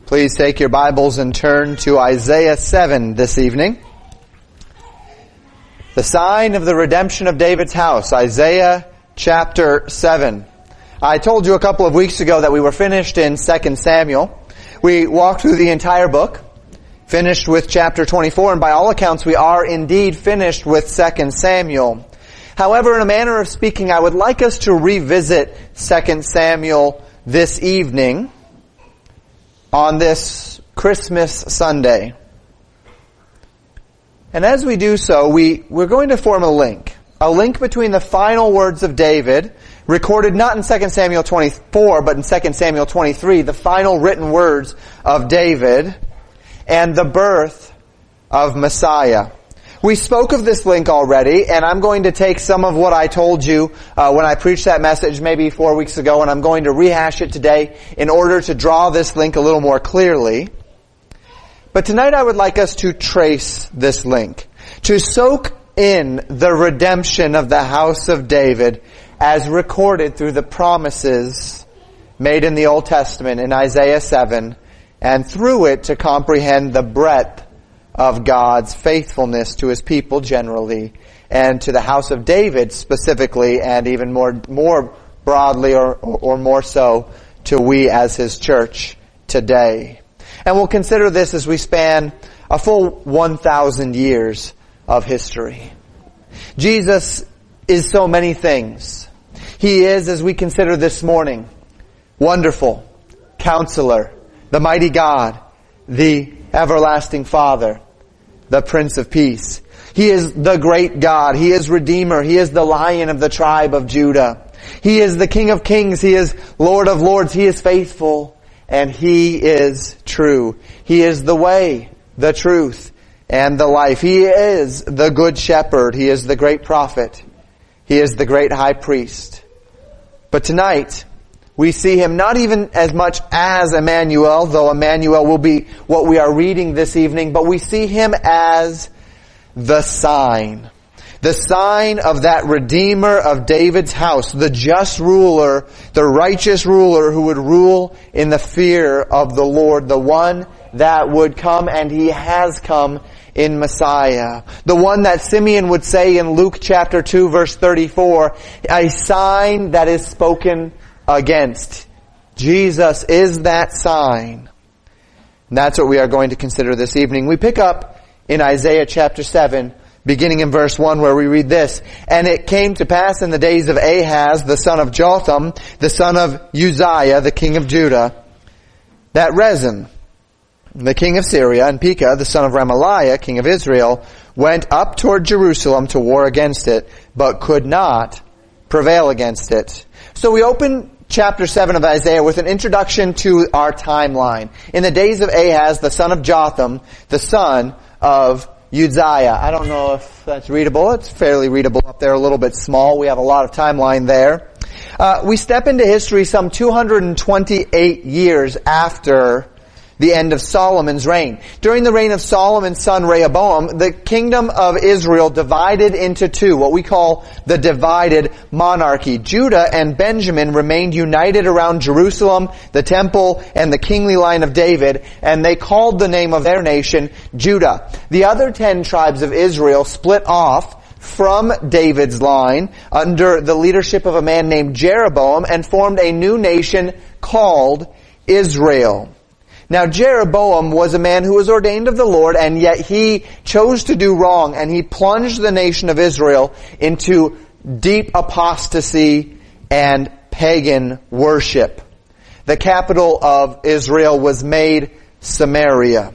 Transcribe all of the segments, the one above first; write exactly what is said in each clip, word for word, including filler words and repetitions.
Please take your Bibles and turn to Isaiah seven this evening. The sign of the redemption of David's house, Isaiah chapter seven. I told you a couple of weeks ago that we were finished in Second Samuel. We walked through the entire book, finished with chapter twenty-four, and by all accounts we are indeed finished with Second Samuel. However, in a manner of speaking, I would like us to revisit Second Samuel this evening on this Christmas Sunday. And as we do so, we, we're going to form a link. A link between the final words of David, recorded not in Second Samuel twenty-four, but in Second Samuel twenty-three, the final written words of David, and the birth of Messiah. We spoke of this link already, and I'm going to take some of what I told you uh, when I preached that message maybe four weeks ago, and I'm going to rehash it today in order to draw this link a little more clearly. But tonight I would like us to trace this link, to soak in the redemption of the house of David as recorded through the promises made in the Old Testament in Isaiah seven, and through it to comprehend the breadth of God's faithfulness to His people generally, and to the house of David specifically, and even more more broadly or, or, or more so to we as His church today. And we'll consider this as we span a full one thousand years of history. Jesus is so many things. He is, as we consider this morning, Wonderful, Counselor, the Mighty God, the Everlasting Father, the Prince of Peace. He is the great God. He is Redeemer. He is the Lion of the tribe of Judah. He is the King of Kings. He is Lord of Lords. He is faithful, and He is true. He is the way, the truth, and the life. He is the Good Shepherd. He is the great prophet. He is the great high priest. But tonight, we see Him not even as much as Emmanuel, though Emmanuel will be what we are reading this evening, but we see Him as the sign. The sign of that Redeemer of David's house, the just ruler, the righteous ruler who would rule in the fear of the Lord, the one that would come, and He has come in Messiah. The one that Simeon would say in Luke chapter two verse thirty-four, a sign that is spoken against. Jesus is that sign. And that's what we are going to consider this evening. We pick up in Isaiah chapter seven, beginning in verse one, where we read this. And it came to pass in the days of Ahaz, the son of Jotham, the son of Uzziah, the king of Judah, that Rezin, the king of Syria, and Pekah, the son of Remaliah, king of Israel, went up toward Jerusalem to war against it, but could not prevail against it. So we open chapter seven of Isaiah with an introduction to our timeline. In the days of Ahaz, the son of Jotham, the son of Uzziah. I don't know if that's readable. It's fairly readable up there, a little bit small. We have a lot of timeline there. Uh, we step into history some two hundred twenty-eight years after the end of Solomon's reign. During the reign of Solomon's son Rehoboam, the kingdom of Israel divided into two, what we call the divided monarchy. Judah and Benjamin remained united around Jerusalem, the temple, and the kingly line of David, and they called the name of their nation Judah. The other ten tribes of Israel split off from David's line under the leadership of a man named Jeroboam and formed a new nation called Israel. Now Jeroboam was a man who was ordained of the Lord, and yet he chose to do wrong, and he plunged the nation of Israel into deep apostasy and pagan worship. The capital of Israel was made Samaria.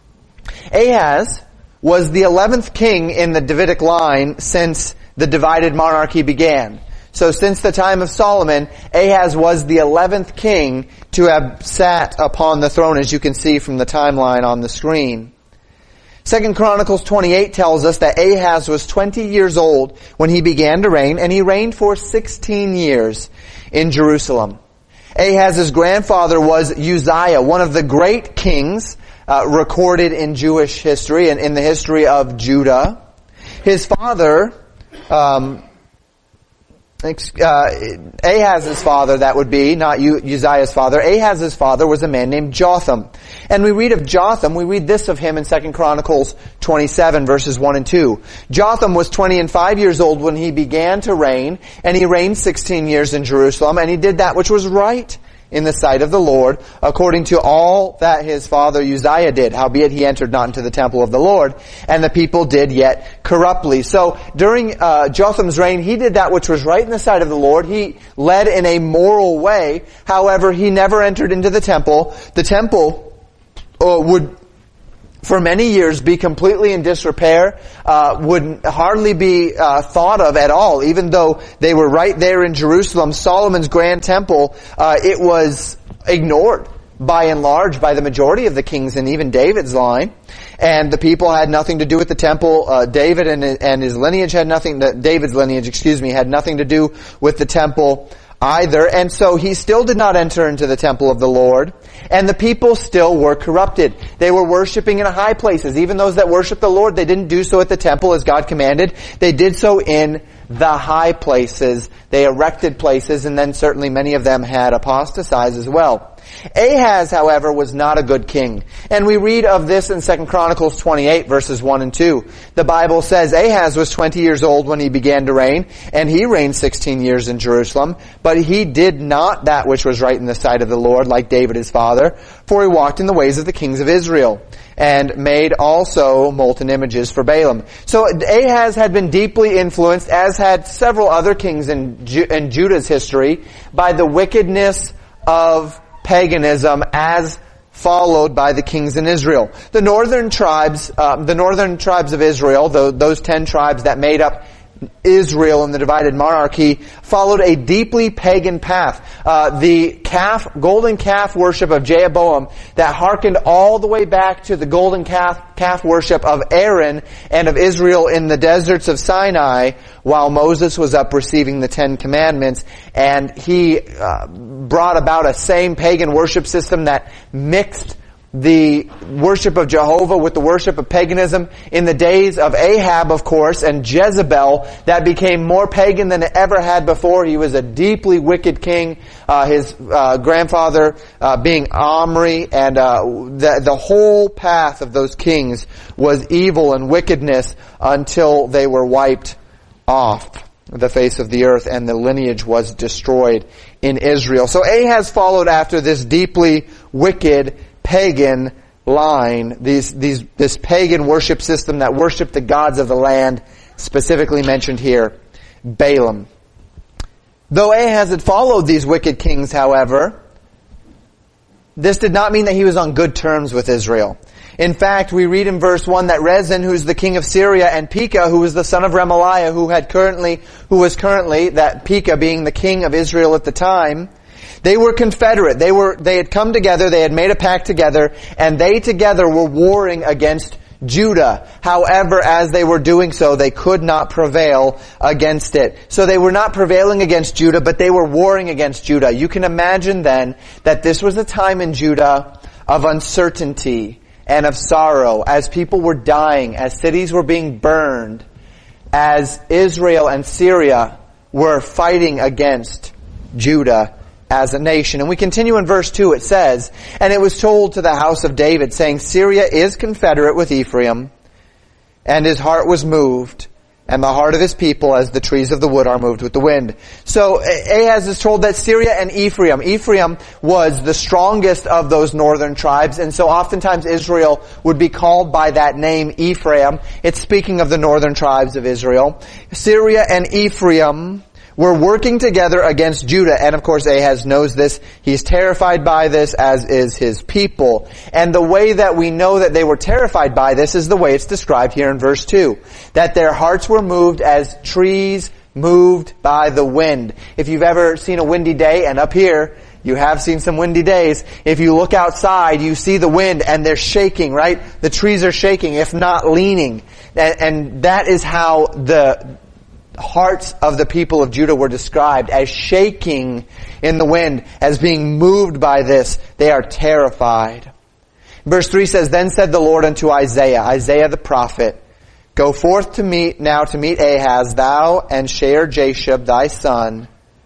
Ahaz was the eleventh king in the Davidic line since the divided monarchy began. So since the time of Solomon, Ahaz was the eleventh king to have sat upon the throne, as you can see from the timeline on the screen. Second Chronicles twenty-eight tells us that Ahaz was twenty years old when he began to reign, and he reigned for sixteen years in Jerusalem. Ahaz's grandfather was Uzziah, one of the great kings uh, recorded in Jewish history and in the history of Judah. His father, um, uh, Ahaz's father, that would be, not Uzziah's father. Ahaz's father was a man named Jotham. And we read of Jotham, we read this of him in Second Chronicles twenty-seven, verses one and two. Jotham was twenty and five years old when he began to reign, and he reigned sixteen years in Jerusalem, and he did that which was right in the sight of the Lord, according to all that his father Uzziah did. Howbeit he entered not into the temple of the Lord, and the people did yet corruptly. So during uh, Jotham's reign, he did that which was right in the sight of the Lord. He led in a moral way. However, he never entered into the temple. The temple uh, would, for many years, be completely in disrepair, uh, would hardly be uh, thought of at all, even though they were right there in Jerusalem. Solomon's grand temple, uh, it was ignored by and large by the majority of the kings and even David's line. And the people had nothing to do with the temple. Uh, David and, and his lineage had nothing, to, David's lineage, excuse me, had nothing to do with the temple either. And so he still did not enter into the temple of the Lord. And the people still were corrupted. They were worshiping in high places. Even those that worshiped the Lord, they didn't do so at the temple as God commanded. They did so in the high places. They erected places, and then certainly many of them had apostatized as well. Ahaz, however, was not a good king. And we read of this in Second Chronicles twenty-eight, verses one and two. The Bible says, Ahaz was twenty years old when he began to reign, and he reigned sixteen years in Jerusalem. But he did not that which was right in the sight of the Lord, like David his father, for he walked in the ways of the kings of Israel, and made also molten images for Balaam. So Ahaz had been deeply influenced, as had several other kings in, Ju- in Judah's history, by the wickedness of paganism as followed by the kings in Israel. The northern tribes, uh, the northern tribes of Israel, the, those ten tribes that made up Israel in the divided monarchy, followed a deeply pagan path. Uh, the calf, golden calf worship of Jeroboam that hearkened all the way back to the golden calf, calf worship of Aaron and of Israel in the deserts of Sinai while Moses was up receiving the Ten Commandments. And he uh, brought about a same pagan worship system that mixed the worship of Jehovah with the worship of paganism. In the days of Ahab, of course, and Jezebel, that became more pagan than it ever had before. He was a deeply wicked king, uh, his uh, grandfather uh, being Omri, and uh, the, the whole path of those kings was evil and wickedness until they were wiped off the face of the earth and the lineage was destroyed in Israel. So Ahaz followed after this deeply wicked pagan line, these, these, this pagan worship system that worshiped the gods of the land, specifically mentioned here, Balaam. Though Ahaz had followed these wicked kings, however, this did not mean that he was on good terms with Israel. In fact, we read in verse one that Rezin, who's the king of Syria, and Pekah, who was the son of Remaliah, who had currently, who was currently, that Pekah being the king of Israel at the time, they were confederate. They were, they had come together, they had made a pact together, and they together were warring against Judah. However, as they were doing so, they could not prevail against it. So they were not prevailing against Judah, but they were warring against Judah. You can imagine then that this was a time in Judah of uncertainty and of sorrow, as people were dying, as cities were being burned, as Israel and Syria were fighting against Judah as a nation. And we continue in verse two, it says, and it was told to the house of David, saying, Syria is confederate with Ephraim, and his heart was moved, and the heart of his people as the trees of the wood are moved with the wind. So Ahaz is told that Syria and Ephraim, Ephraim was the strongest of those northern tribes, and so oftentimes Israel would be called by that name, Ephraim. It's speaking of the northern tribes of Israel. Syria and Ephraim were working together against Judah, and of course Ahaz knows this. He's terrified by this, as is his people. And the way that we know that they were terrified by this is the way it's described here in verse two. That their hearts were moved as trees moved by the wind. If you've ever seen a windy day, and up here, you have seen some windy days. If you look outside, you see the wind and they're shaking, right? The trees are shaking, if not leaning. And, and that is how the hearts of the people of Judah were described, as shaking in the wind, as being moved by this. They are terrified. Verse three says, Then said the Lord unto Isaiah, Isaiah the prophet, Go forth to meet, now to meet Ahaz, thou and Shear-Jashub thy son,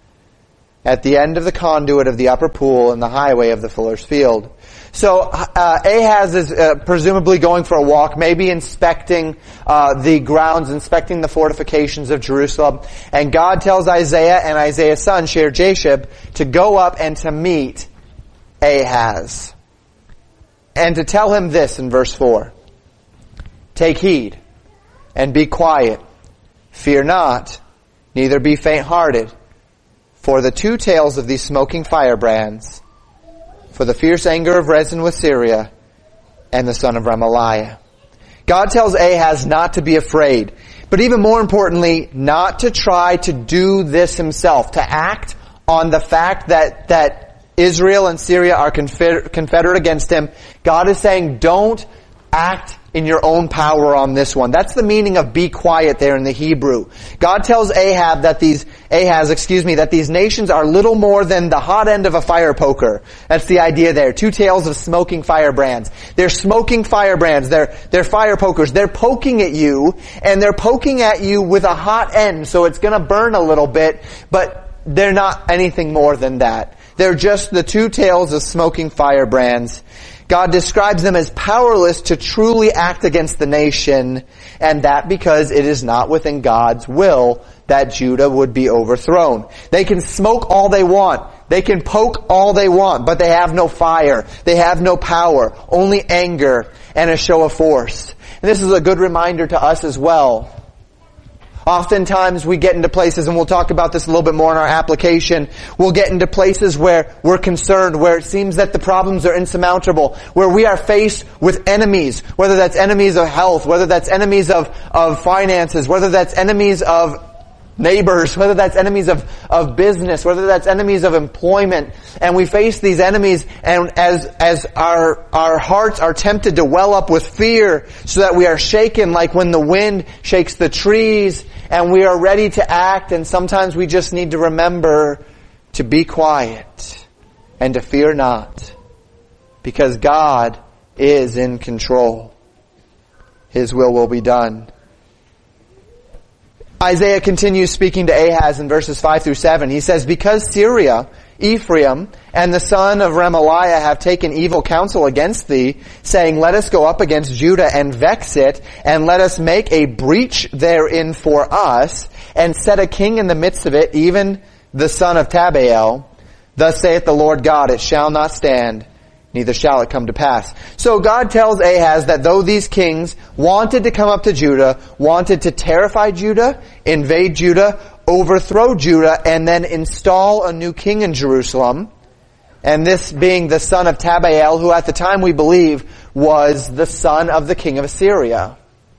at the end of the conduit of the upper pool in the highway of the fuller's field. So uh, Ahaz is uh, presumably going for a walk, maybe inspecting uh, the grounds, inspecting the fortifications of Jerusalem. And God tells Isaiah and Isaiah's son, Shear-Jashub, to go up and to meet Ahaz. And to tell him this in verse four. Take heed and be quiet. Fear not, neither be faint-hearted. For the two tails of these smoking firebrands, for the fierce anger of Rezin with Syria, and the son of Remaliah. God tells Ahaz not to be afraid, but even more importantly, not to try to do this himself, to act on the fact that, that Israel and Syria are confeder- confederate against him. God is saying, don't act in your own power on this one. That's the meaning of be quiet there in the Hebrew. God tells Ahab that these, Ahaz, excuse me, that these nations are little more than the hot end of a fire poker. That's the idea there. Two tails of smoking firebrands. They're smoking firebrands. They're, they're fire pokers. They're poking at you, and they're poking at you with a hot end, so it's gonna burn a little bit, but they're not anything more than that. They're just the two tails of smoking firebrands. God describes them as powerless to truly act against the nation, and that because it is not within God's will that Judah would be overthrown. They can smoke all they want. They can poke all they want, but they have no fire. They have no power. Only anger and a show of force. And this is a good reminder to us as well. Oftentimes we get into places, and we'll talk about this a little bit more in our application, we'll get into places where we're concerned, where it seems that the problems are insurmountable, where we are faced with enemies, whether that's enemies of health, whether that's enemies of, of finances, whether that's enemies of neighbors, whether that's enemies of, of business, whether that's enemies of employment. And we face these enemies, and as, as our, our hearts are tempted to well up with fear, so that we are shaken like when the wind shakes the trees, and we are ready to act, and sometimes we just need to remember to be quiet and to fear not, because God is in control. His will will be done. Isaiah continues speaking to Ahaz in verses five through seven. He says, because Syria, Ephraim, and the son of Remaliah have taken evil counsel against thee, saying, let us go up against Judah and vex it, and let us make a breach therein for us, and set a king in the midst of it, even the son of Tabael. Thus saith the Lord God, it shall not stand, neither shall it come to pass. So God tells Ahaz that though these kings wanted to come up to Judah, wanted to terrify Judah, invade Judah, overthrow Judah, and then install a new king in Jerusalem, and this being the son of Tabael, who at the time we believe was the son of the king of Assyria.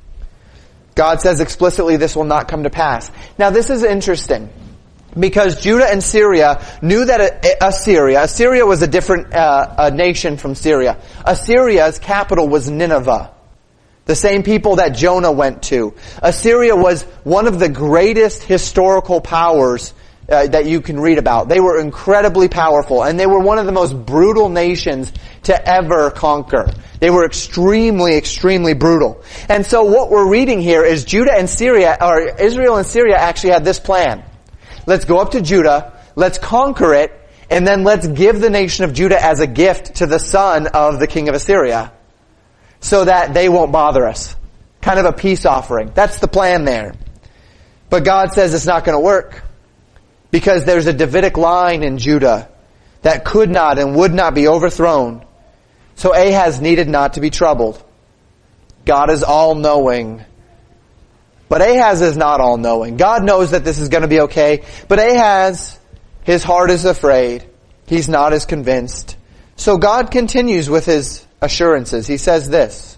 God says explicitly this will not come to pass. Now this is interesting, because Judah and Syria knew that Assyria, Assyria was a different uh, a nation from Syria. Assyria's capital was Nineveh, the same people that Jonah went to. Assyria was one of the greatest historical powers uh, that you can read about. They were incredibly powerful, and they were one of the most brutal nations to ever conquer. They were extremely, extremely brutal. And so what we're reading here is Judah and Syria, or Israel and Syria actually had this plan. Let's go up to Judah, let's conquer it, and then let's give the nation of Judah as a gift to the son of the king of Assyria, so that they won't bother us. Kind of a peace offering. That's the plan there. But God says it's not going to work, because there's a Davidic line in Judah that could not and would not be overthrown. So Ahaz needed not to be troubled. God is all-knowing. But Ahaz is not all-knowing. God knows that this is going to be okay. But Ahaz, his heart is afraid. He's not as convinced. So God continues with his assurances. He says this.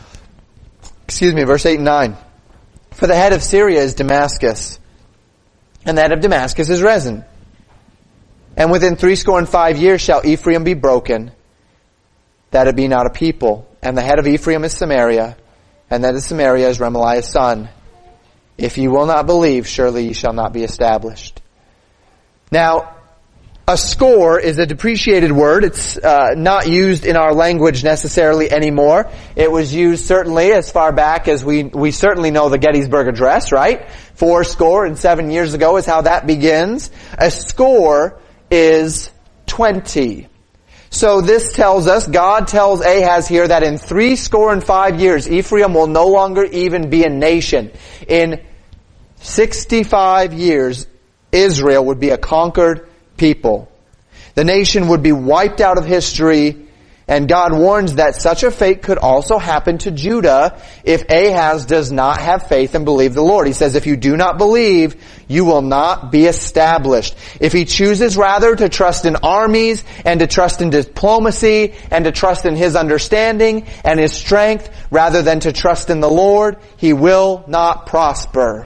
Excuse me, verse eight and nine. For the head of Syria is Damascus, and the head of Damascus is Rezin. And within threescore and five years shall Ephraim be broken, that it be not a people. And the head of Ephraim is Samaria, and that of Samaria is Remaliah's son. If ye will not believe, surely ye shall not be established. Now, A score is a depreciated word. It's uh, not used in our language necessarily anymore. It was used certainly as far back as we we certainly know the Gettysburg Address, right? Four score and seven years ago is how that begins. A score is twenty. So this tells us, God tells Ahaz here that in three score and five years, Ephraim will no longer even be a nation. In sixty-five years, Israel would be a conquered people. The nation would be wiped out of history, and God warns that such a fate could also happen to Judah if Ahaz does not have faith and believe the Lord. He says, if you do not believe, you will not be established. If he chooses rather to trust in armies and to trust in diplomacy and to trust in his understanding and his strength rather than to trust in the Lord, he will not prosper.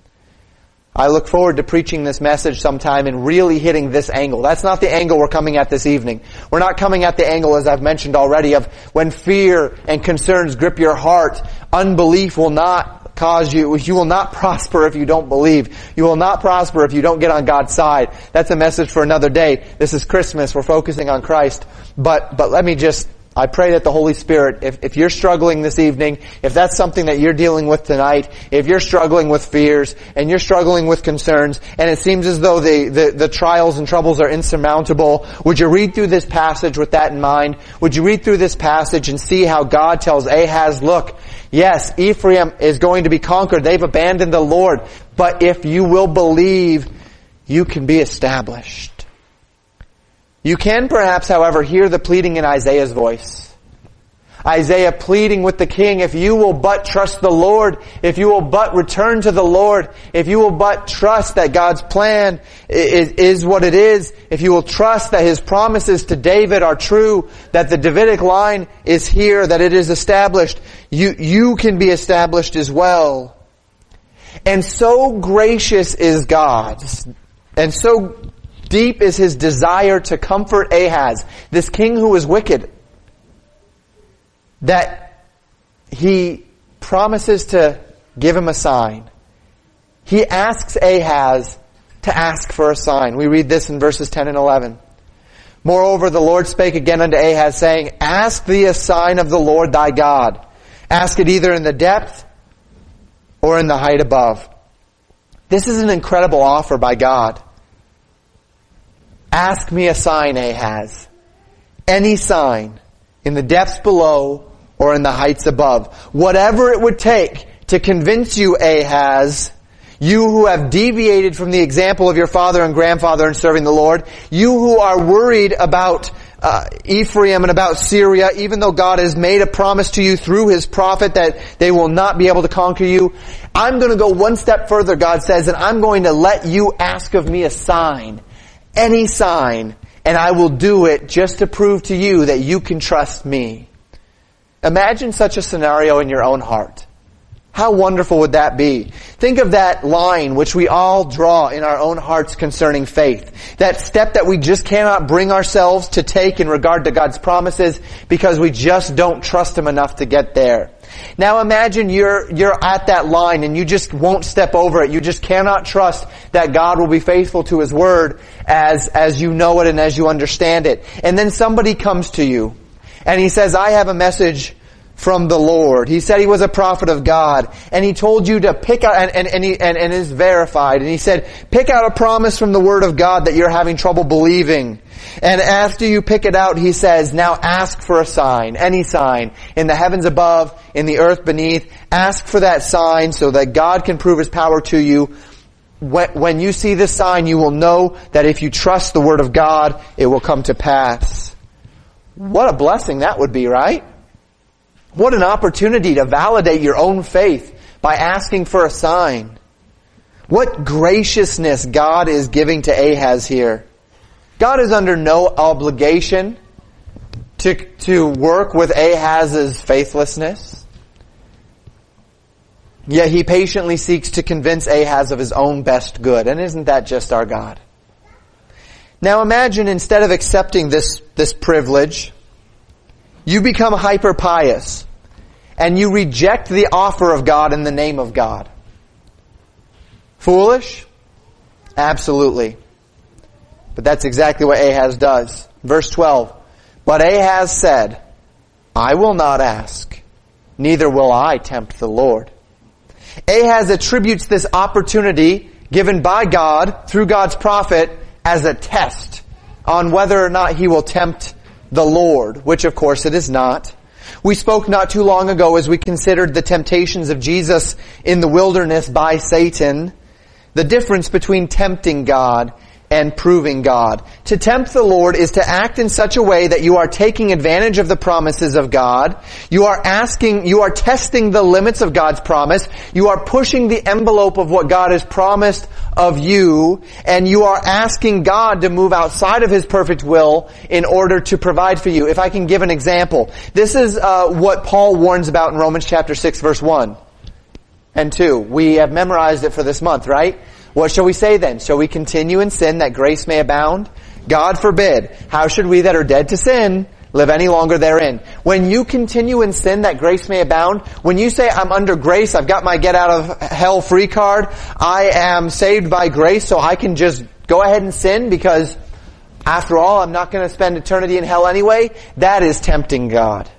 I look forward to preaching this message sometime and really hitting this angle. That's not the angle we're coming at this evening. We're not coming at the angle, as I've mentioned already, of when fear and concerns grip your heart, unbelief will not cause you, you will not prosper if you don't believe. You will not prosper if you don't get on God's side. That's a message for another day. This is Christmas. We're focusing on Christ. But, but let me just I pray that the Holy Spirit, if, if you're struggling this evening, if that's something that you're dealing with tonight, if you're struggling with fears, and you're struggling with concerns, and it seems as though the, the, the trials and troubles are insurmountable, would you read through this passage with that in mind? Would you read through this passage and see how God tells Ahaz, look, yes, Ephraim is going to be conquered. They've abandoned the Lord. But if you will believe, you can be established. You can perhaps, however, hear the pleading in Isaiah's voice. Isaiah pleading with the king, if you will but trust the Lord, if you will but return to the Lord, if you will but trust that God's plan is, is what it is, if you will trust that His promises to David are true, that the Davidic line is here, that it is established, you, you can be established as well. And so gracious is God, and so deep is His desire to comfort Ahaz, this king who is wicked, that He promises to give him a sign. He asks Ahaz to ask for a sign. We read this in verses ten and eleven. Moreover, the Lord spake again unto Ahaz, saying, ask thee a sign of the Lord thy God. Ask it either in the depth or in the height above. This is an incredible offer by God. Ask me a sign, Ahaz. Any sign in the depths below or in the heights above. Whatever it would take to convince you, Ahaz, you who have deviated from the example of your father and grandfather in serving the Lord, you who are worried about uh, Ephraim and about Syria, even though God has made a promise to you through His prophet that they will not be able to conquer you, I'm going to go one step further, God says, and I'm going to let you ask of me a sign. Any sign, and I will do it just to prove to you that you can trust me. Imagine such a scenario in your own heart. How wonderful would that be? Think of that line which we all draw in our own hearts concerning faith. That step that we just cannot bring ourselves to take in regard to God's promises because we just don't trust Him enough to get there. Now imagine you're, you're at that line and you just won't step over it. You just cannot trust that God will be faithful to His Word as, as you know it and as you understand it. And then somebody comes to you and he says, I have a message from the Lord. He said he was a prophet of God, and he told you to pick out, and, and, and, he, and, and is verified, and he said, pick out a promise from the Word of God that you're having trouble believing. And after you pick it out, he says, now ask for a sign, any sign, in the heavens above, in the earth beneath. Ask for that sign so that God can prove His power to you. When, when you see this sign, you will know that if you trust the Word of God, it will come to pass. What a blessing that would be, right? What an opportunity to validate your own faith by asking for a sign. What graciousness God is giving to Ahaz here. God is under no obligation to, to work with Ahaz's faithlessness. Yet He patiently seeks to convince Ahaz of his own best good. And isn't that just our God? Now imagine instead of accepting this, this privilege, you become hyper pious and you reject the offer of God in the name of God. Foolish? Absolutely. But that's exactly what Ahaz does. Verse twelve. But Ahaz said, I will not ask, neither will I tempt the Lord. Ahaz attributes this opportunity given by God through God's prophet as a test on whether or not he will tempt the Lord, which of course it is not. We spoke not too long ago as we considered the temptations of Jesus in the wilderness by Satan, the difference between tempting God and proving God. To tempt the Lord is to act in such a way that you are taking advantage of the promises of God. You are asking, you are testing the limits of God's promise. You are pushing the envelope of what God has promised of you, and you are asking God to move outside of His perfect will in order to provide for you. If I can give an example, this is uh, what Paul warns about in Romans chapter six, verse one and two. We have memorized it for this month, right? What shall we say then? Shall we continue in sin that grace may abound? God forbid. How should we that are dead to sin live any longer therein? When you continue in sin that grace may abound, when you say, I'm under grace, I've got my get out of hell free card, I am saved by grace so I can just go ahead and sin because after all I'm not going to spend eternity in hell anyway, that is tempting God.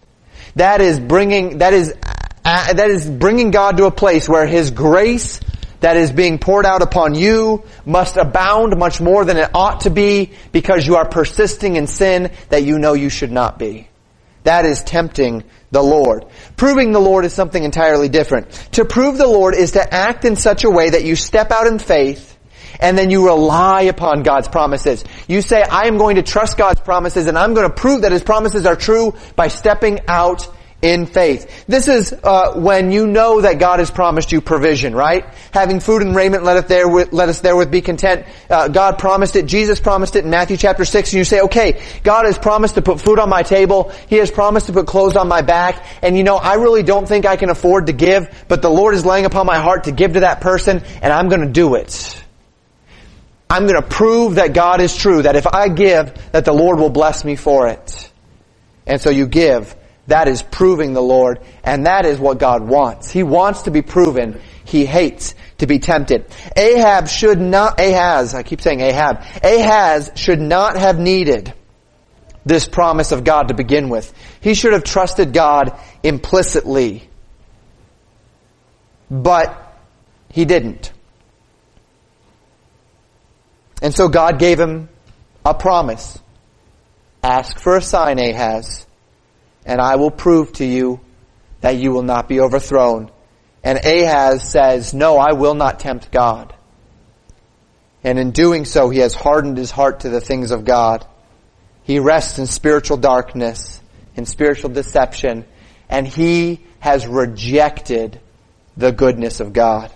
That is bringing, that is, uh, that is bringing God to a place where His grace that is being poured out upon you must abound much more than it ought to be because you are persisting in sin that you know you should not be. That is tempting the Lord. Proving the Lord is something entirely different. To prove the Lord is to act in such a way that you step out in faith and then you rely upon God's promises. You say, I am going to trust God's promises and I'm going to prove that His promises are true by stepping out in faith. This is uh, when you know that God has promised you provision, right? Having food and raiment, let us therewith, let us therewith be content. Uh, God promised it. Jesus promised it in Matthew chapter six. And you say, okay, God has promised to put food on my table. He has promised to put clothes on my back. And you know, I really don't think I can afford to give, but the Lord is laying upon my heart to give to that person, and I'm going to do it. I'm going to prove that God is true, that if I give, that the Lord will bless me for it. And so you give. That is proving the Lord, and that is what God wants. He wants to be proven. He hates to be tempted. Ahab should not, Ahaz, I keep saying Ahab, Ahaz should not have needed this promise of God to begin with. He should have trusted God implicitly. But he didn't. And so God gave him a promise. Ask for a sign, Ahaz, and I will prove to you that you will not be overthrown. And Ahaz says, no, I will not tempt God. And in doing so, he has hardened his heart to the things of God. He rests in spiritual darkness, in spiritual deception, and he has rejected the goodness of God.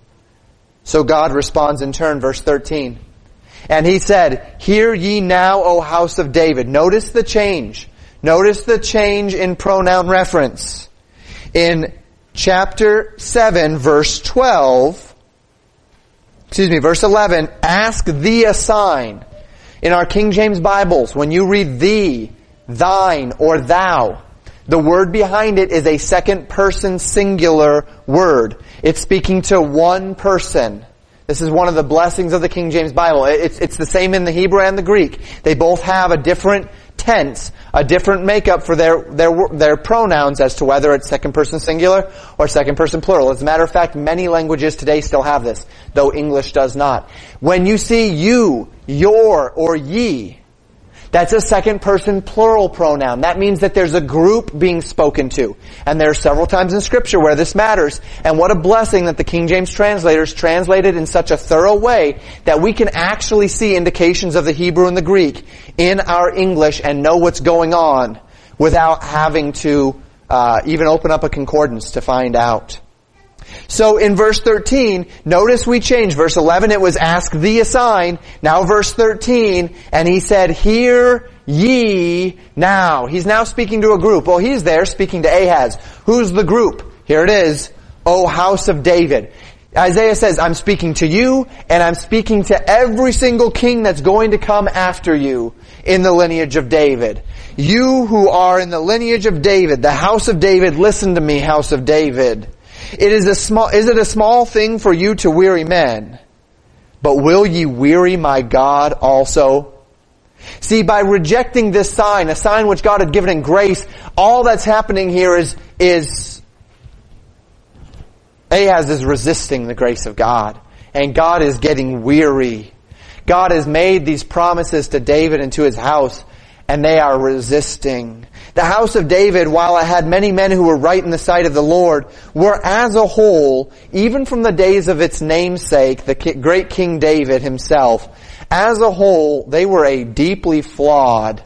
So God responds in turn, verse thirteen. And he said, hear ye now, O house of David. Notice the change. Notice the change in pronoun reference. In chapter seven, verse twelve, excuse me, verse eleven, ask thee a sign. In our King James Bibles, when you read thee, thine, or thou, the word behind it is a second person singular word. It's speaking to one person. This is one of the blessings of the King James Bible. It's, it's the same in the Hebrew and the Greek. They both have a different tense, a different makeup for their, their, their pronouns as to whether it's second person singular or second person plural. As a matter of fact, many languages today still have this, though English does not. When you see you, your, or ye, that's a second person plural pronoun. That means that there's a group being spoken to. And there are several times in Scripture where this matters. And what a blessing that the King James translators translated in such a thorough way that we can actually see indications of the Hebrew and the Greek in our English and know what's going on without having to uh, even open up a concordance to find out. So in verse thirteen, notice we change. Verse eleven, it was ask thee a sign. Now verse thirteen, and he said, hear ye now. He's now speaking to a group. Well, he's there speaking to Ahaz. Who's the group? Here it is. O house of David. Isaiah says, I'm speaking to you, and I'm speaking to every single king that's going to come after you in the lineage of David. You who are in the lineage of David, the house of David, listen to me, house of David. It is a small, is it a small thing for you to weary men, But will ye weary my God also? See, by rejecting this sign, a sign which God had given in grace, all that's happening here is, is Ahaz is resisting the grace of God. And God is getting weary. God has made these promises to David and to his house, and they are resisting. The house of David, while it had many men who were right in the sight of the Lord, were as a whole, even from the days of its namesake, the great King David himself, as a whole, they were a deeply flawed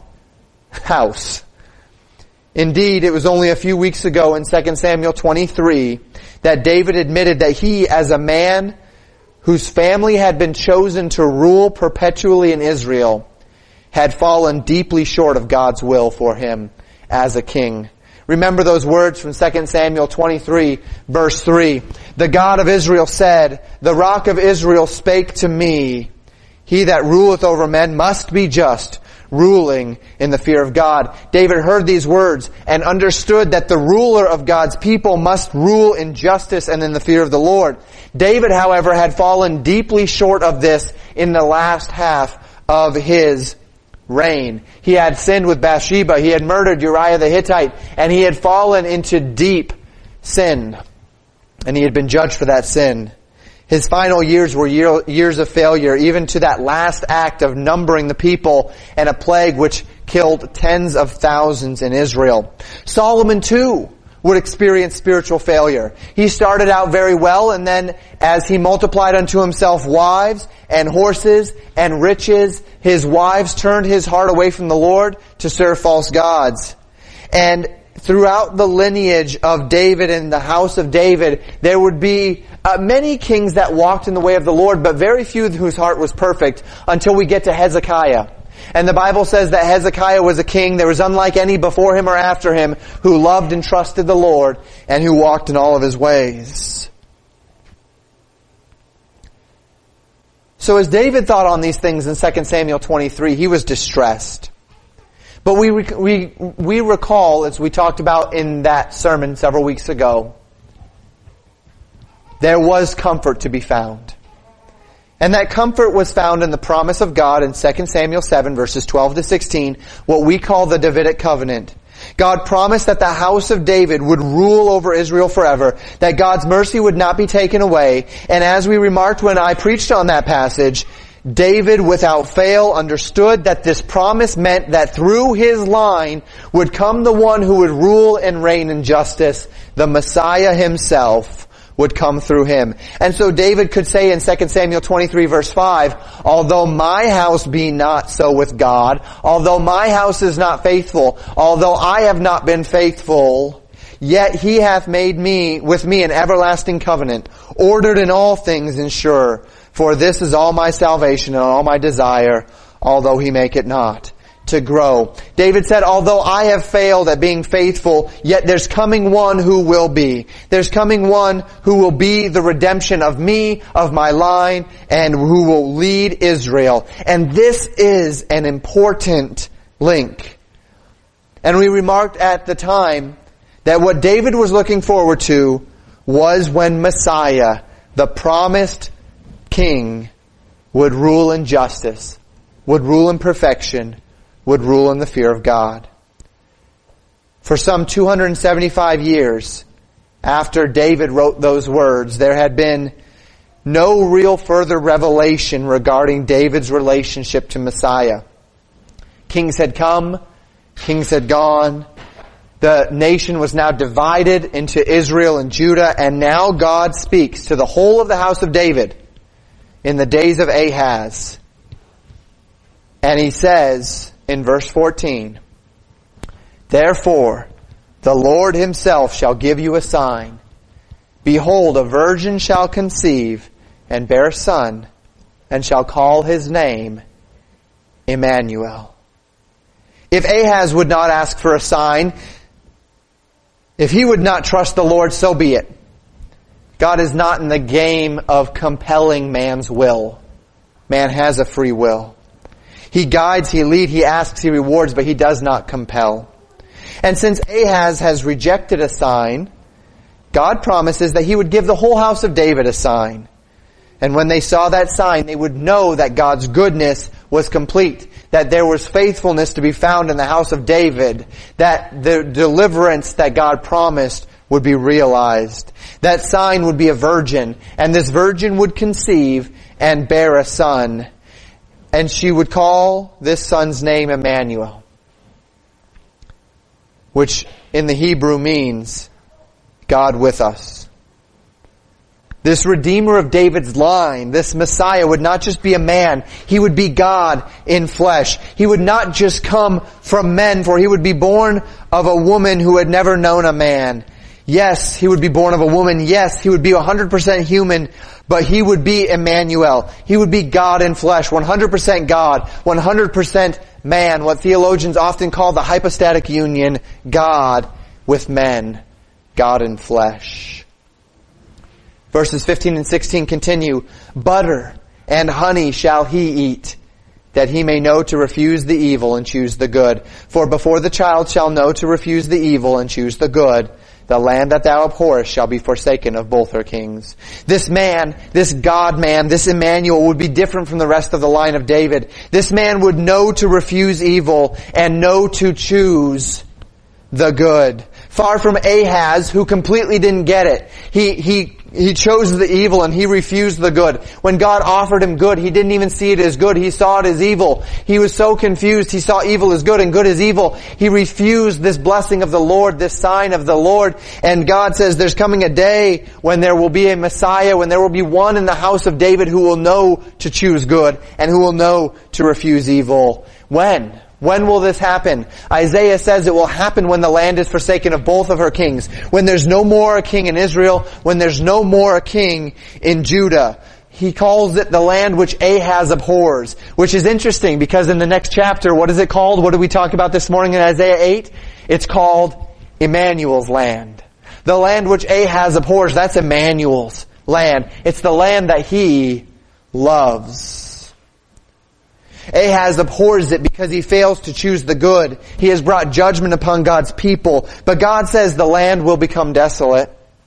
house. Indeed, it was only a few weeks ago in Second Samuel twenty-three that David admitted that he, as a man whose family had been chosen to rule perpetually in Israel, had fallen deeply short of God's will for him as a king. Remember those words from Second Samuel twenty-three, verse three. The God of Israel said, the Rock of Israel spake to me, he that ruleth over men must be just, ruling in the fear of God. David heard these words and understood that the ruler of God's people must rule in justice and in the fear of the Lord. David, however, had fallen deeply short of this in the last half of his reign. He had sinned with Bathsheba. He had murdered Uriah the Hittite. And he had fallen into deep sin. And he had been judged for that sin. His final years were year, years of failure, even to that last act of numbering the people and a plague which killed tens of thousands in Israel. Solomon too would experience spiritual failure. He started out very well, and then as he multiplied unto himself wives and horses and riches, his wives turned his heart away from the Lord to serve false gods. And throughout the lineage of David and the house of David, there would be uh, many kings that walked in the way of the Lord, but very few whose heart was perfect until we get to Hezekiah. And the Bible says that Hezekiah was a king. There was unlike any before him or after him who loved and trusted the Lord and who walked in all of his ways. So as David thought on these things in Second Samuel twenty-three, he was distressed. But we, we, we recall, as we talked about in that sermon several weeks ago, there was comfort to be found. And that comfort was found in the promise of God in Second Samuel seven, verses twelve to sixteen, what we call the Davidic covenant. God promised that the house of David would rule over Israel forever, that God's mercy would not be taken away. And as we remarked when I preached on that passage, David, without fail, understood that this promise meant that through his line would come the one who would rule and reign in justice. The Messiah himself would come through him. And so David could say in Second Samuel twenty-three, verse five, although my house be not so with God, although my house is not faithful, although I have not been faithful, yet he hath made me with me an everlasting covenant, ordered in all things and sure. For this is all my salvation and all my desire, although he make it not, to grow. David said, although I have failed at being faithful, yet there's coming one who will be. There's coming one who will be the redemption of me, of my line, and who will lead Israel. And this is an important link. And we remarked at the time that what David was looking forward to was when Messiah, the promised King, would rule in justice, would rule in perfection, would rule in the fear of God. For some two hundred seventy-five years after David wrote those words, there had been no real further revelation regarding David's relationship to Messiah. Kings had come, kings had gone. The nation was now divided into Israel and Judah, and now God speaks to the whole of the house of David in the days of Ahaz. And he says in verse fourteen, therefore the Lord himself shall give you a sign. Behold, a virgin shall conceive and bear a son, and shall call his name Emmanuel. If Ahaz would not ask for a sign, if he would not trust the Lord, so be it. God is not in the game of compelling man's will. Man has a free will. He guides, he leads, he asks, he rewards, but he does not compel. And since Ahaz has rejected a sign, God promises that he would give the whole house of David a sign. And when they saw that sign, they would know that God's goodness was complete, that there was faithfulness to be found in the house of David, that the deliverance that God promised would be realized. That sign would be a virgin, and this virgin would conceive and bear a son, and she would call this son's name Emmanuel, which in the Hebrew means God with us. This Redeemer of David's line, this Messiah, would not just be a man. He would be God in flesh. He would not just come from men, for He would be born of a woman who had never known a man. Yes, He would be born of a woman. Yes, He would be one hundred percent human, but He would be Emmanuel. He would be God in flesh, one hundred percent God, one hundred percent man, what theologians often call the hypostatic union, God with men, God in flesh. Verses fifteen and sixteen continue, butter and honey shall He eat, that He may know to refuse the evil and choose the good. For before the child shall know to refuse the evil and choose the good, the land that thou abhorrest shall be forsaken of both her kings. This man, this God-man, this Emmanuel would be different from the rest of the line of David. This man would know to refuse evil and know to choose the good. Far from Ahaz, who completely didn't get it. He, he, he chose the evil and he refused the good. When God offered him good, he didn't even see it as good. He saw it as evil. He was so confused. He saw evil as good and good as evil. He refused this blessing of the Lord, this sign of the Lord. And God says there's coming a day when there will be a Messiah, when there will be one in the house of David who will know to choose good and who will know to refuse evil. When? When will this happen? Isaiah says it will happen when the land is forsaken of both of her kings. When there's no more a king in Israel. When there's no more a king in Judah. He calls it the land which Ahaz abhors. Which is interesting because in the next chapter, what is it called? What did we talk about this morning in Isaiah eight? It's called Emmanuel's land. The land which Ahaz abhors, that's Emmanuel's land. It's the land that he loves. Ahaz abhors it because he fails to choose the good. He has brought judgment upon God's people. But God says the land will become desolate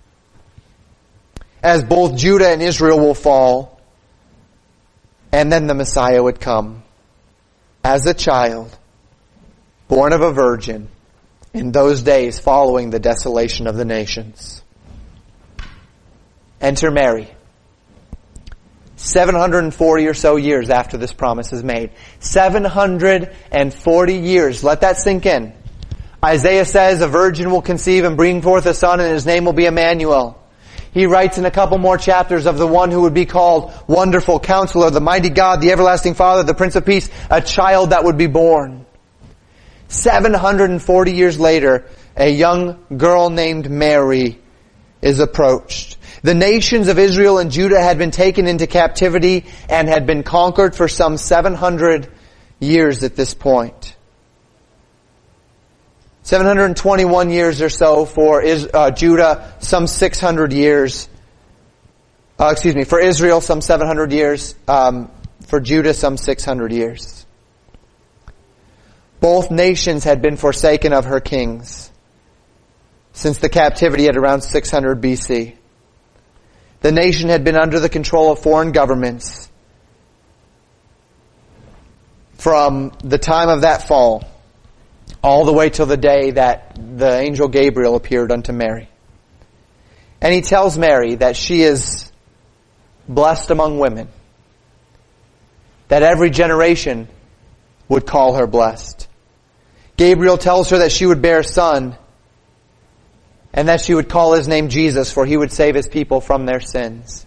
as both Judah and Israel will fall. And then the Messiah would come as a child, born of a virgin, in those days following the desolation of the nations. Enter Mary. seven hundred forty or so years after this promise is made. seven hundred forty years. Let that sink in. Isaiah says a virgin will conceive and bring forth a son and his name will be Emmanuel. He writes in a couple more chapters of the one who would be called Wonderful Counselor, the Mighty God, the Everlasting Father, the Prince of Peace, a child that would be born. seven hundred forty years later, a young girl named Mary is approached. The nations of Israel and Judah had been taken into captivity and had been conquered for some seven hundred years at this point. seven hundred twenty-one years or so for uh, Judah, some six hundred years. Uh, excuse me, for Israel, some seven hundred years. Um, for Judah, some six hundred years. Both nations had been forsaken of her kings since the captivity at around six hundred B C. The nation had been under the control of foreign governments from the time of that fall all the way till the day that the angel Gabriel appeared unto Mary. And he tells Mary that she is blessed among women, that every generation would call her blessed. Gabriel tells her that she would bear a son, and that she would call his name Jesus, for he would save his people from their sins.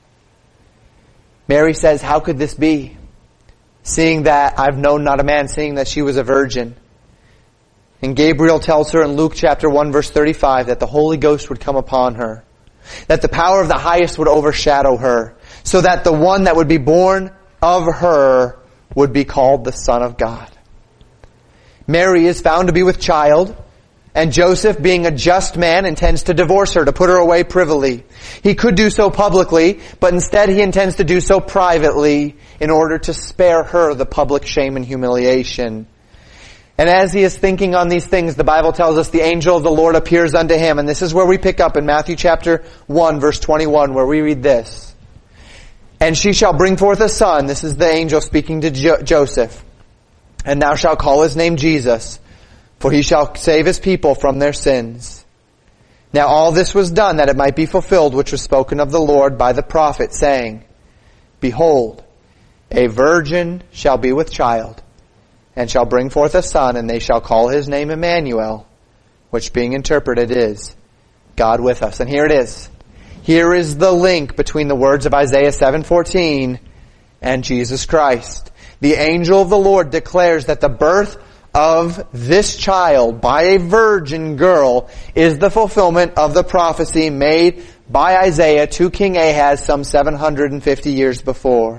Mary says, how could this be? Seeing that I've known not a man, seeing that she was a virgin. And Gabriel tells her in Luke chapter one verse thirty-five that the Holy Ghost would come upon her. That the power of the highest would overshadow her. So that the one that would be born of her would be called the Son of God. Mary is found to be with child. And Joseph, being a just man, intends to divorce her, to put her away privily. He could do so publicly, but instead he intends to do so privately in order to spare her the public shame and humiliation. And as he is thinking on these things, the Bible tells us the angel of the Lord appears unto him. And this is where we pick up in Matthew chapter one, verse twenty-one, where we read this. And she shall bring forth a son. This is the angel speaking to jo- Joseph. And thou shalt call his name Jesus, for he shall save his people from their sins. Now all this was done that it might be fulfilled, which was spoken of the Lord by the prophet, saying, Behold, a virgin shall be with child, and shall bring forth a son, and they shall call his name Emmanuel, which being interpreted is, God with us. And here it is. Here is the link between the words of Isaiah seven fourteen and Jesus Christ. The angel of the Lord declares that the birth of this child by a virgin girl is the fulfillment of the prophecy made by Isaiah to King Ahaz some seven hundred fifty years before.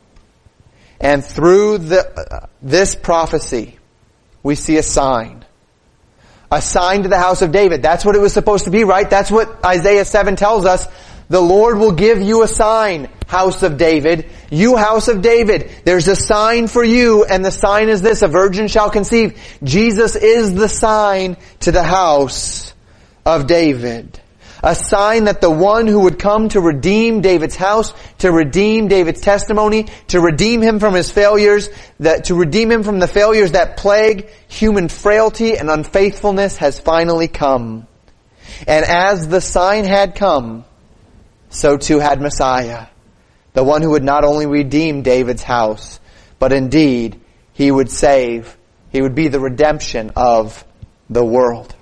And through the, uh, this prophecy, we see a sign. A sign to the house of David. That's what it was supposed to be, right? That's what Isaiah seven tells us. The Lord will give you a sign, house of David. You, house of David, there's a sign for you, and the sign is this: a virgin shall conceive. Jesus is the sign to the house of David. A sign that the one who would come to redeem David's house, to redeem David's testimony, to redeem him from his failures, that to redeem him from the failures that plague human frailty and unfaithfulness, has finally come. And as the sign had come, so too had Messiah, the one who would not only redeem David's house, but indeed he would save, he would be the redemption of the world.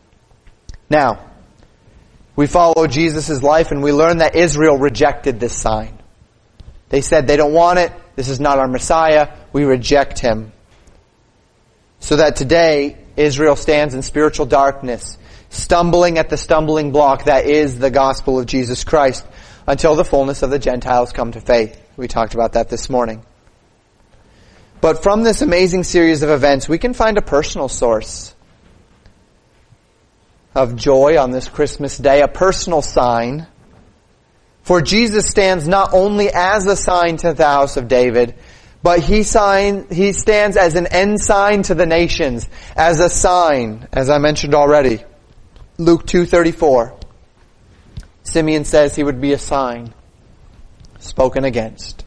Now, we follow Jesus' life and we learn that Israel rejected this sign. They said they don't want it, this is not our Messiah, we reject him. So that today Israel stands in spiritual darkness, stumbling at the stumbling block that is the gospel of Jesus Christ, until the fullness of the Gentiles come to faith. We talked about that this morning. But from this amazing series of events, we can find a personal source of joy on this Christmas day, a personal sign. For Jesus stands not only as a sign to the house of David, but he sign, he stands as an ensign to the nations, as a sign, as I mentioned already. Luke two thirty-four. Simeon says he would be a sign spoken against.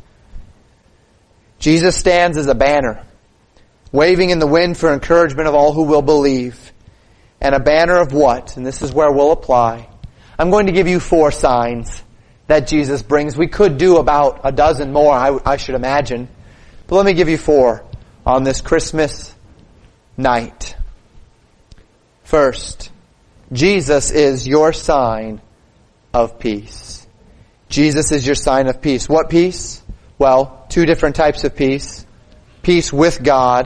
Jesus stands as a banner, waving in the wind for encouragement of all who will believe. And a banner of what? And this is where we'll apply. I'm going to give you four signs that Jesus brings. We could do about a dozen more, I, I should imagine. But let me give you four on this Christmas night. First, Jesus is your sign of peace. Jesus is your sign of peace. What peace? Well, two different types of peace. Peace with God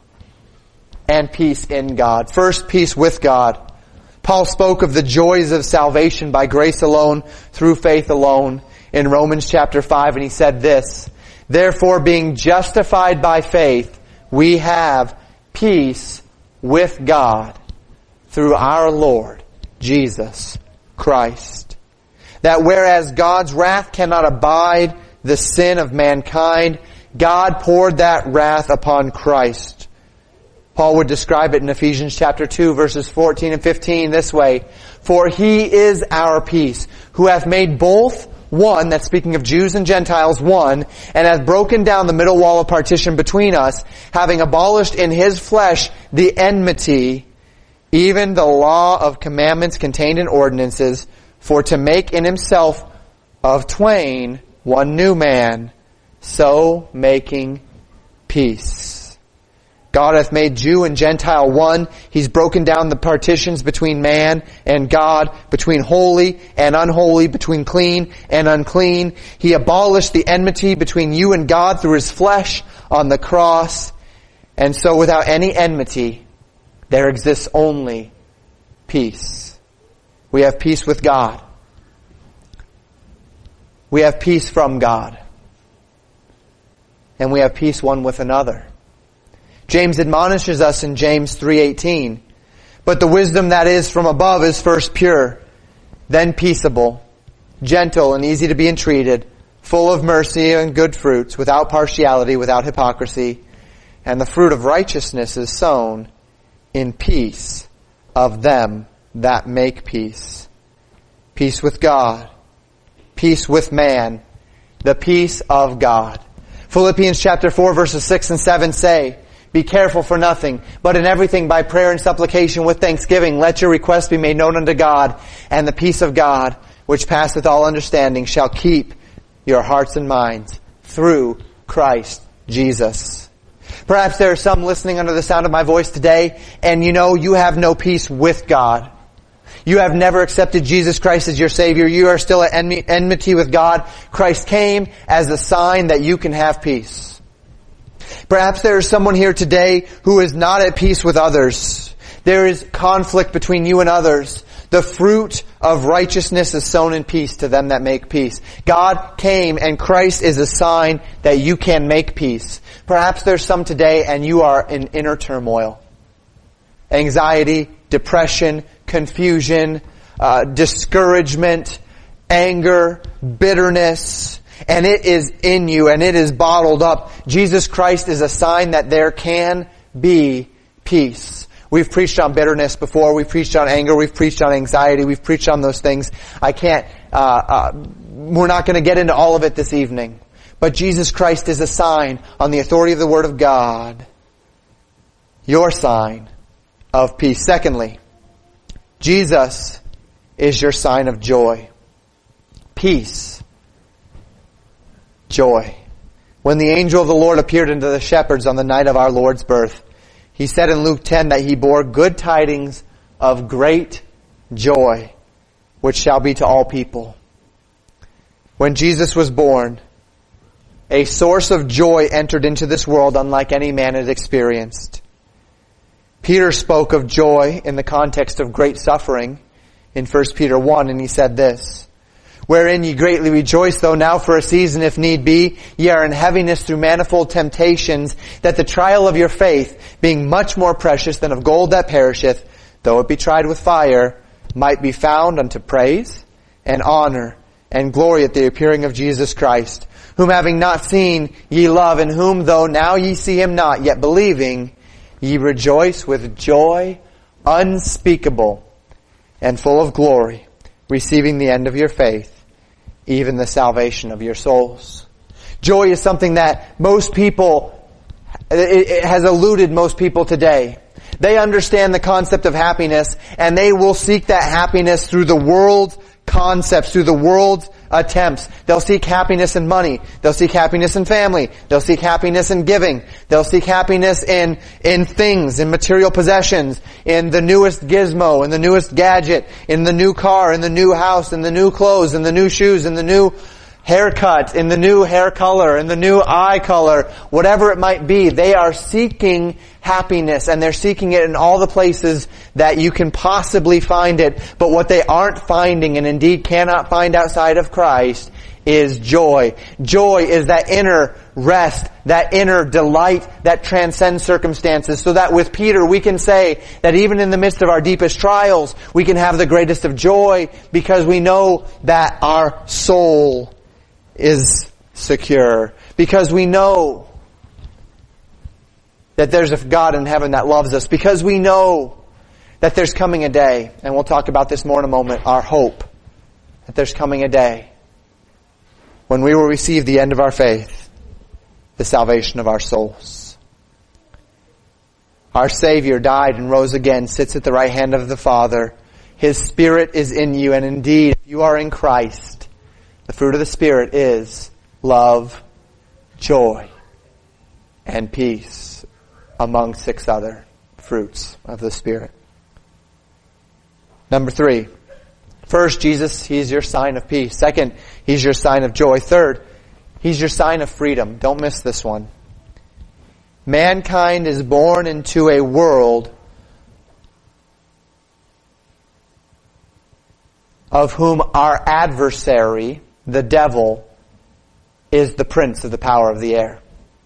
and peace in God. First, peace with God. Paul spoke of the joys of salvation by grace alone, through faith alone, in Romans chapter five, and he said this: Therefore, being justified by faith, we have peace with God through our Lord Jesus Christ. That whereas God's wrath cannot abide the sin of mankind, God poured that wrath upon Christ. Paul would describe it in Ephesians chapter two, verses fourteen and fifteen this way: For he is our peace, who hath made both one, that's speaking of Jews and Gentiles, one, and hath broken down the middle wall of partition between us, having abolished in his flesh the enmity, even the law of commandments contained in ordinances, for to make in himself of twain one new man, so making peace. God hath made Jew and Gentile one. He's broken down the partitions between man and God, between holy and unholy, between clean and unclean. He abolished the enmity between you and God through his flesh on the cross. And so without any enmity, there exists only peace. We have peace with God. We have peace from God. And we have peace one with another. James admonishes us in James three eighteen, But the wisdom that is from above is first pure, then peaceable, gentle and easy to be entreated, full of mercy and good fruits, without partiality, without hypocrisy. And the fruit of righteousness is sown in peace of them that make peace. Peace with God, peace with man. the peace of God. Philippians chapter four verses six and seven say, be careful for nothing, but in everything by prayer and supplication with thanksgiving, let your requests be made known unto God, and the peace of God, which passeth all understanding, shall keep your hearts and minds through Christ Jesus. Perhaps there are some listening under the sound of my voice today, and you know you have no peace with God. You have never accepted Jesus Christ as your Savior. You are still at enmity with God. Christ came as a sign that you can have peace. Perhaps there is someone here today who is not at peace with others. There is conflict between you and others. The fruit of righteousness is sown in peace to them that make peace. God came and Christ is a sign that you can make peace. Perhaps there's some today and you are in inner turmoil. Anxiety, depression, confusion, uh, discouragement, anger, bitterness, and it is in you and it is bottled up. Jesus Christ is a sign that there can be peace. We've preached on bitterness before. We've preached on anger. We've preached on anxiety. We've preached on those things. I can't, uh, uh, we're not going to get into all of it this evening. But Jesus Christ is a sign on the authority of the Word of God. Your sign of peace. Secondly, Jesus is your sign of joy. Peace. Joy. When the angel of the Lord appeared unto the shepherds on the night of our Lord's birth, he said in Luke ten that he bore good tidings of great joy, which shall be to all people. When Jesus was born, a source of joy entered into this world unlike any man had experienced. Peter spoke of joy in the context of great suffering in First Peter one, and he said this, wherein ye greatly rejoice, though now for a season, if need be, ye are in heaviness through manifold temptations, that the trial of your faith, being much more precious than of gold that perisheth, though it be tried with fire, might be found unto praise and honor and glory at the appearing of Jesus Christ, whom having not seen ye love, and whom though now ye see him not, yet believing, ye rejoice with joy unspeakable and full of glory, receiving the end of your faith, even the salvation of your souls. Joy is something that most people, it has eluded most people today. They understand the concept of happiness, and they will seek that happiness through the world's concepts, through the world's attempts. They'll seek happiness in money. They'll seek happiness in family. They'll seek happiness in giving. They'll seek happiness in, in things, in material possessions, in the newest gizmo, in the newest gadget, in the new car, in the new house, in the new clothes, in the new shoes, in the new haircut, in the new hair color, in the new eye color, whatever it might be. They are seeking happiness, and they're seeking it in all the places that you can possibly find it. But what they aren't finding, and indeed cannot find outside of Christ, is joy. Joy is that inner rest, that inner delight that transcends circumstances. So that with Peter we can say that even in the midst of our deepest trials, we can have the greatest of joy because we know that our soul is secure. Because we know that there's a God in heaven that loves us. Because we know that there's coming a day, and we'll talk about this more in a moment, our hope, that there's coming a day when we will receive the end of our faith, the salvation of our souls. Our Savior died and rose again, sits at the right hand of the Father. His Spirit is in you, and indeed, if you are in Christ, the fruit of the Spirit is love, joy, and peace, among six other fruits of the Spirit. Number three. First, Jesus, He's your sign of peace. Second, He's your sign of joy. Third, He's your sign of freedom. Don't miss this one. Mankind is born into a world of whom our adversary, the devil, is the prince of the power of the air.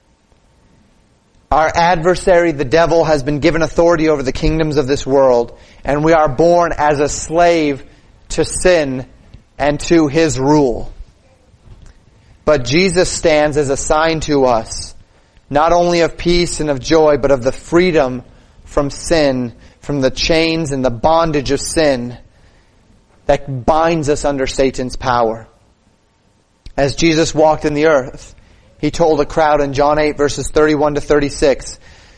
Our adversary, the devil, has been given authority over the kingdoms of this world, and we are born as a slave to sin and to his rule. But Jesus stands as a sign to us, not only of peace and of joy, but of the freedom from sin, from the chains and the bondage of sin that binds us under Satan's power. As Jesus walked in the earth, He told a crowd in John eight verses thirty-one to thirty-six,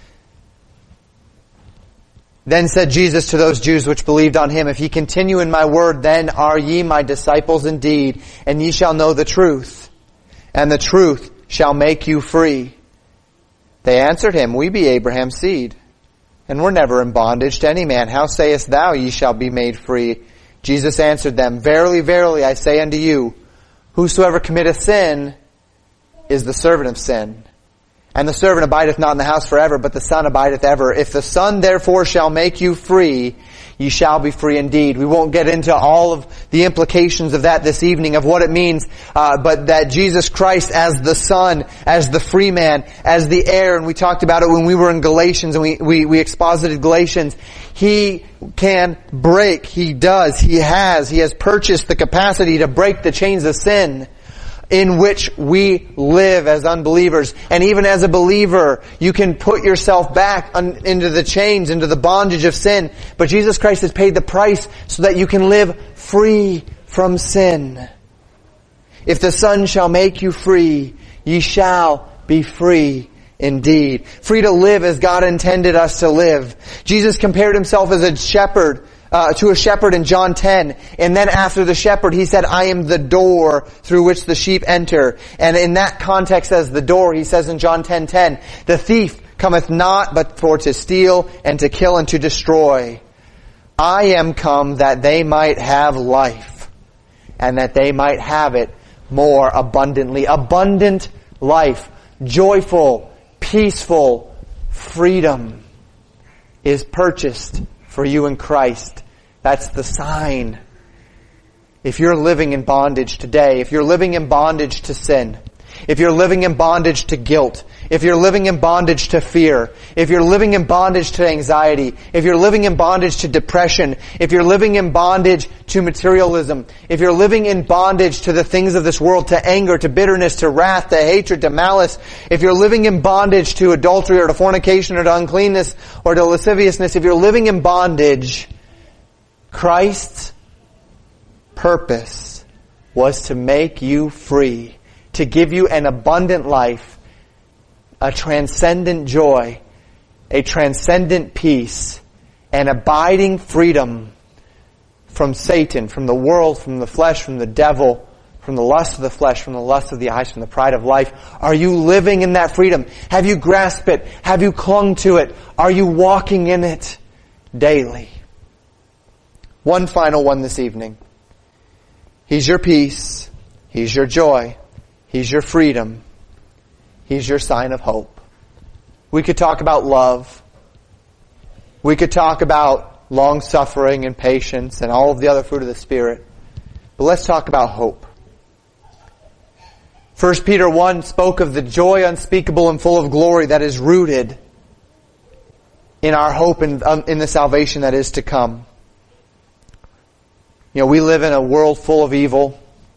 "Then said Jesus to those Jews which believed on Him, If ye continue in my word, then are ye my disciples indeed, and ye shall know the truth, and the truth shall make you free. They answered Him, We be Abraham's seed, and were never in bondage to any man. How sayest thou, ye shall be made free? Jesus answered them, Verily, verily, I say unto you, Whosoever committeth sin is the servant of sin. And the servant abideth not in the house forever, but the Son abideth ever. If the Son therefore shall make you free, ye shall be free indeed." We won't get into all of the implications of that this evening, of what it means, uh, but that Jesus Christ as the Son, as the free man, as the heir, and we talked about it when we were in Galatians and we, we, we exposited Galatians, He can break, He does, He has, He has purchased the capacity to break the chains of sin in which we live as unbelievers. And even as a believer, you can put yourself back un- into the chains, into the bondage of sin. But Jesus Christ has paid the price so that you can live free from sin. If the Son shall make you free, ye shall be free indeed. Free to live as God intended us to live. Jesus compared Himself as a shepherd Uh, to a shepherd in John ten. And then after the shepherd, He said, I am the door through which the sheep enter. And in that context as the door, He says in John ten ten, the thief cometh not but for to steal and to kill and to destroy. I am come that they might have life, and that they might have it more abundantly. Abundant life, joyful, peaceful freedom is purchased for you in Christ. That's the sign. If you're living in bondage today, if you're living in bondage to sin, if you're living in bondage to guilt, if you're living in bondage to fear, if you're living in bondage to anxiety, if you're living in bondage to depression, if you're living in bondage to materialism, if you're living in bondage to the things of this world, to anger, to bitterness, to wrath, to hatred, to malice, if you're living in bondage to adultery or to fornication or to uncleanness or to lasciviousness, if you're living in bondage, Christ's purpose was to make you free, to give you an abundant life, a transcendent joy, a transcendent peace, an abiding freedom from Satan, from the world, from the flesh, from the devil, from the lust of the flesh, from the lust of the eyes, from the pride of life. Are you living in that freedom? Have you grasped it? Have you clung to it? Are you walking in it daily? One final one this evening. He's your peace. He's your joy. He's your freedom. He's your sign of hope. We could talk about love. We could talk about long-suffering and patience and all of the other fruit of the Spirit. But let's talk about hope. First Peter one spoke of the joy unspeakable and full of glory that is rooted in our hope in, um, in the salvation that is to come. You know, we live in a world full of evil,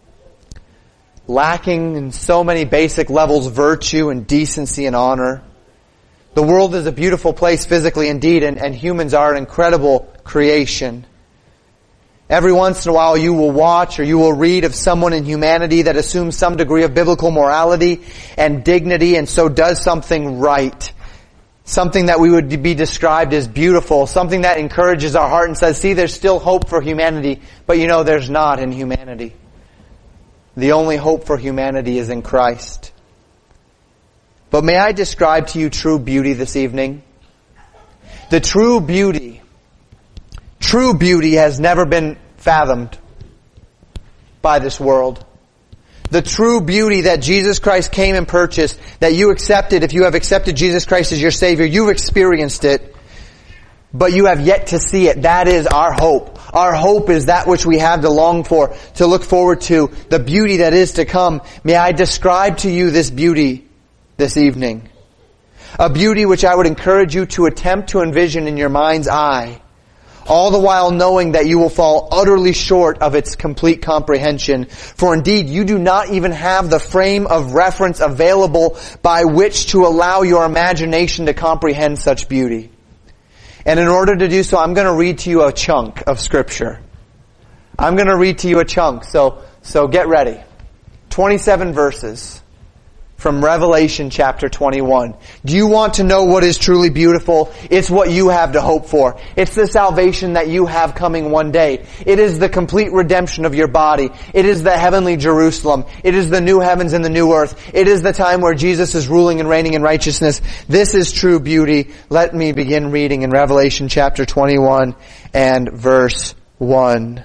lacking in so many basic levels virtue and decency and honor. The world is a beautiful place physically indeed, and, and humans are an incredible creation. Every once in a while you will watch or you will read of someone in humanity that assumes some degree of biblical morality and dignity and so does something right. Something that we would be described as beautiful. Something that encourages our heart and says, see, there's still hope for humanity. But you know, there's not in humanity. The only hope for humanity is in Christ. But may I describe to you true beauty this evening? The true beauty, true beauty has never been fathomed by this world. The true beauty that Jesus Christ came and purchased, that you accepted, if you have accepted Jesus Christ as your Savior, you've experienced it, but you have yet to see it. That is our hope. Our hope is that which we have to long for, to look forward to, the beauty that is to come. May I describe to you this beauty this evening. A beauty which I would encourage you to attempt to envision in your mind's eye, all the while knowing that you will fall utterly short of its complete comprehension. For indeed, you do not even have the frame of reference available by which to allow your imagination to comprehend such beauty. And in order to do so, I'm going to read to you a chunk of Scripture. I'm going to read to you a chunk, so so get ready. twenty-seven verses from Revelation chapter twenty-one. Do you want to know what is truly beautiful? It's what you have to hope for. It's the salvation that you have coming one day. It is the complete redemption of your body. It is the heavenly Jerusalem. It is the new heavens and the new earth. It is the time where Jesus is ruling and reigning in righteousness. This is true beauty. Let me begin reading in Revelation chapter twenty-one and verse one.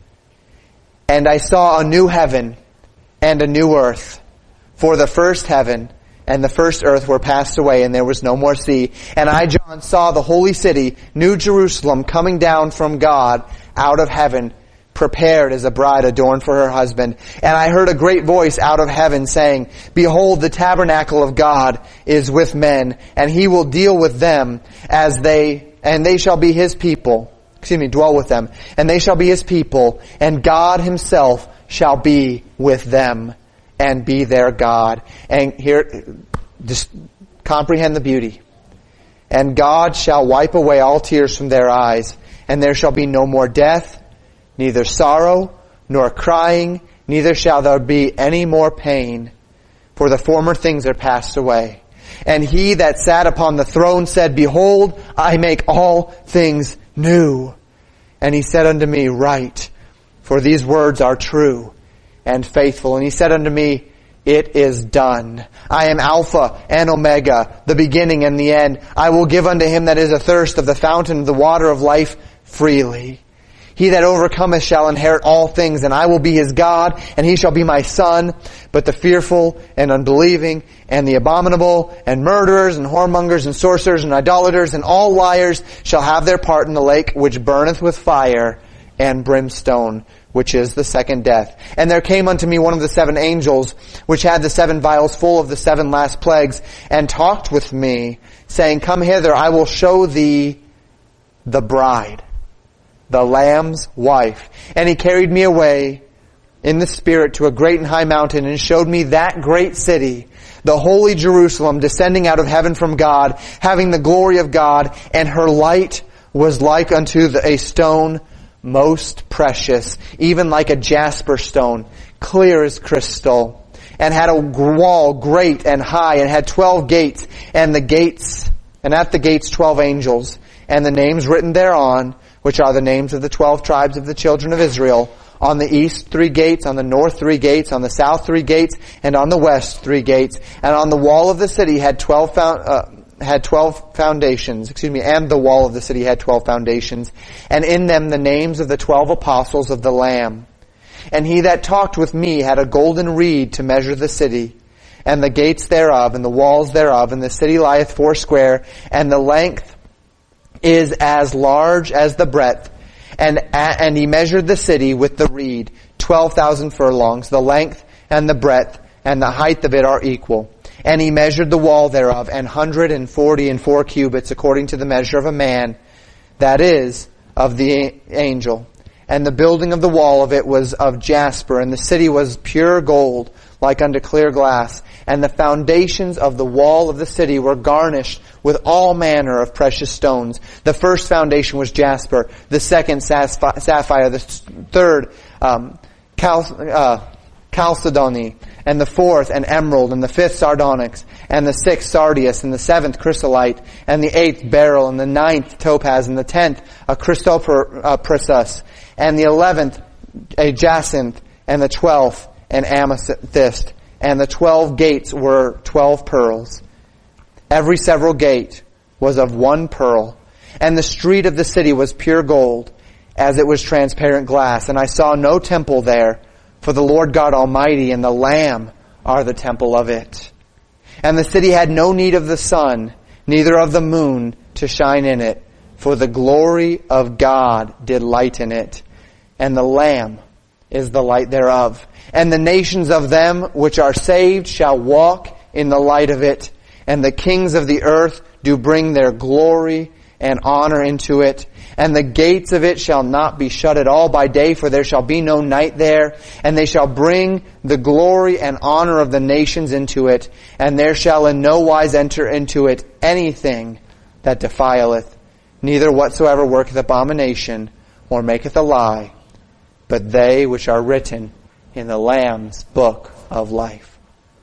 And I saw a new heaven and a new earth. For the first heaven and the first earth were passed away, and there was no more sea. And I, John, saw the holy city, New Jerusalem, coming down from God out of heaven, prepared as a bride adorned for her husband. And I heard a great voice out of heaven saying, Behold, the tabernacle of God is with men, and he will deal with them as they, and they shall be his people. Excuse me, dwell with them. And they shall be his people, and God himself shall be with them and be their God. And here, just comprehend the beauty. And God shall wipe away all tears from their eyes, and there shall be no more death, neither sorrow, nor crying, neither shall there be any more pain, for the former things are passed away. And he that sat upon the throne said, Behold, I make all things new. And he said unto me, Write, for these words are true and faithful. And he said unto me, It is done. I am Alpha and Omega, the beginning and the end. I will give unto him that is athirst of the fountain of the water of life freely. He that overcometh shall inherit all things, and I will be his God, and he shall be my son. But the fearful and unbelieving, and the abominable, and murderers, and whoremongers, and sorcerers, and idolaters, and all liars shall have their part in the lake which burneth with fire and brimstone, which is the second death. And there came unto me one of the seven angels, which had the seven vials full of the seven last plagues, and talked with me, saying, Come hither, I will show thee the bride, the Lamb's wife. And he carried me away in the Spirit to a great and high mountain, and showed me that great city, the holy Jerusalem, descending out of heaven from God, having the glory of God, and her light was like unto the, a stone most precious, even like a jasper stone, clear as crystal, and had a wall great and high, and had twelve gates, and the gates, and at the gates twelve angels, and the names written thereon, which are the names of the twelve tribes of the children of Israel. On the east three gates, on the north three gates, on the south three gates, and on the west three gates. And on the wall of the city had twelve found, uh, had twelve foundations, excuse me, and the wall of the city had twelve foundations, and in them the names of the twelve apostles of the Lamb. And he that talked with me had a golden reed to measure the city, and the gates thereof, and the walls thereof, and the city lieth foursquare, and the length is as large as the breadth. And and he measured the city with the reed, twelve thousand furlongs. The length and the breadth and the height of it are equal. And he measured the wall thereof, an hundred and forty and four cubits, according to the measure of a man, that is, of the angel. And the building of the wall of it was of jasper, and the city was pure gold, like unto clear glass. And the foundations of the wall of the city were garnished with all manner of precious stones. The first foundation was jasper, the second sapphire, the third um, cal- uh, chalcedony, and the fourth an emerald, and the fifth sardonyx, and the sixth sardius, and the seventh chrysolite, and the eighth beryl, and the ninth topaz, and the tenth a chrysoprasus, and the eleventh a jacinth, and the twelfth an amethyst. And the twelve gates were twelve pearls. Every several gate was of one pearl. And the street of the city was pure gold, as it was transparent glass. And I saw no temple there, for the Lord God Almighty and the Lamb are the temple of it. And the city had no need of the sun, neither of the moon to shine in it, for the glory of God did lighten it. And the Lamb is the light thereof. And the nations of them which are saved shall walk in the light of it. And the kings of the earth do bring their glory and honor into it. And the gates of it shall not be shut at all by day, for there shall be no night there. And they shall bring the glory and honor of the nations into it. And there shall in no wise enter into it anything that defileth, neither whatsoever worketh abomination, or maketh a lie, but they which are written in the Lamb's book of life.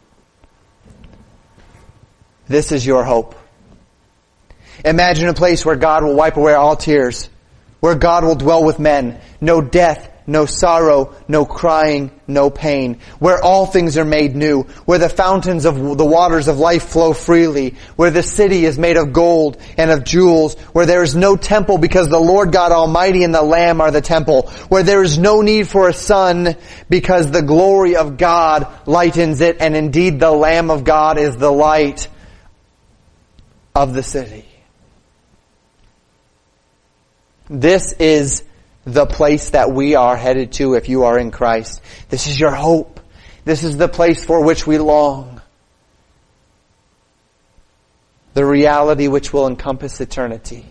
This is your hope. Imagine a place where God will wipe away all tears, where God will dwell with men, no death, no sorrow, no crying, no pain, where all things are made new, where the fountains of the waters of life flow freely, where the city is made of gold and of jewels, where there is no temple because the Lord God Almighty and the Lamb are the temple, where there is no need for a sun because the glory of God lightens it, and indeed the Lamb of God is the light of the city. This is the place that we are headed to if you are in Christ. This is your hope. This is the place for which we long. The reality which will encompass eternity.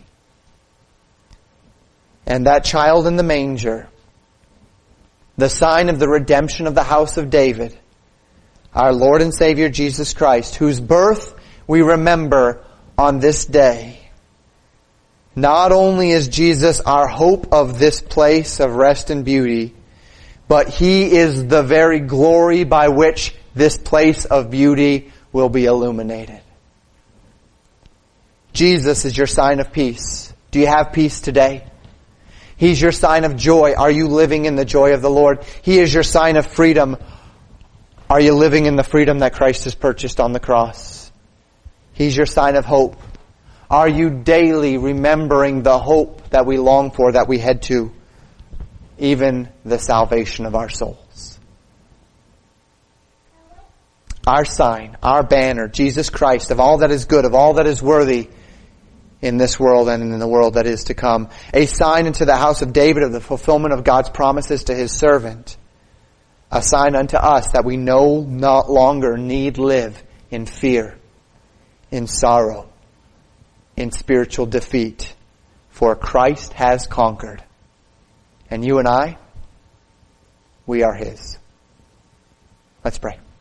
And that child in the manger, the sign of the redemption of the house of David, our Lord and Savior Jesus Christ, whose birth we remember on this day. Not only is Jesus our hope of this place of rest and beauty, but He is the very glory by which this place of beauty will be illuminated. Jesus is your sign of peace. Do you have peace today? He's your sign of joy. Are you living in the joy of the Lord? He is your sign of freedom. Are you living in the freedom that Christ has purchased on the cross? He's your sign of hope. Are you daily remembering the hope that we long for, that we head to, even the salvation of our souls? Our sign, our banner, Jesus Christ, of all that is good, of all that is worthy in this world and in the world that is to come. A sign unto the house of David of the fulfillment of God's promises to His servant. A sign unto us that we no not longer need live in fear, in sorrow, in spiritual defeat, for Christ has conquered. And you and I, we are His. Let's pray.